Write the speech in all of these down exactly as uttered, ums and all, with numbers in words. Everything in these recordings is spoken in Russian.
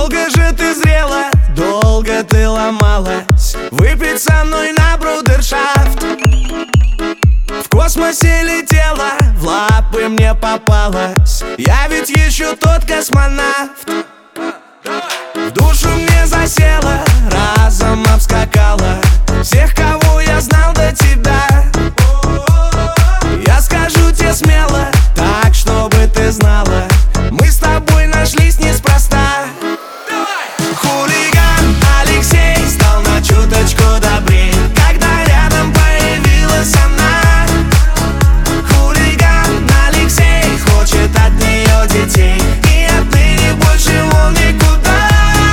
Долго же ты зрела, долго ты ломалась. Выпить со мной на брудершафт. В космосе летела, в лапы мне попалась. Я ведь еще тот космонавт. В душу мне засела, разом обскакала всех, кого я знал до тебя. Я скажу тебе смело, так, чтобы ты знала, мы с тобой нашлись неспроста. Хулиган Алексей стал на чуточку добрей, когда рядом появилась она. Хулиган Алексей хочет от нее детей, и отныне больше он никуда.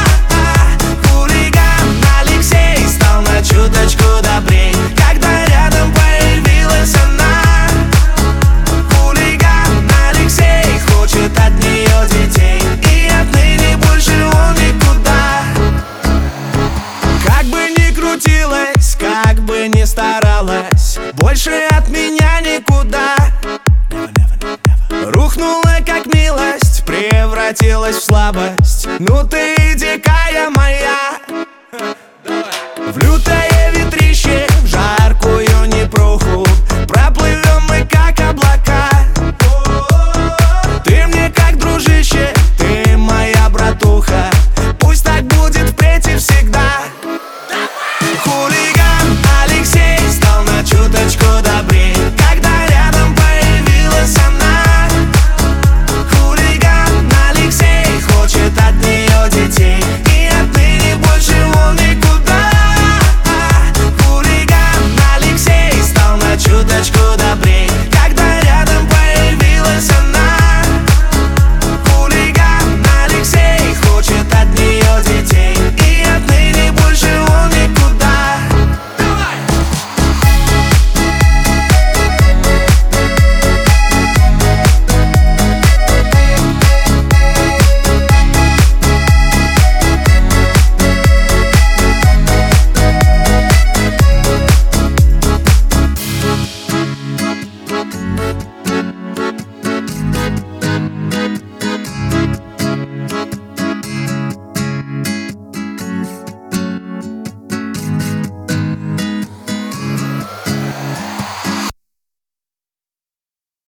Хулиган Алексей стал на чуточку добрей, когда рядом появилась она. Хулиган Алексей хочет от нее детей, и отныне больше он никуда. Как бы ни крутилась, как бы ни старалась, больше от меня никуда. Рухнула как милость, превратилась в слабость. Ну ты дикая моя, в лютой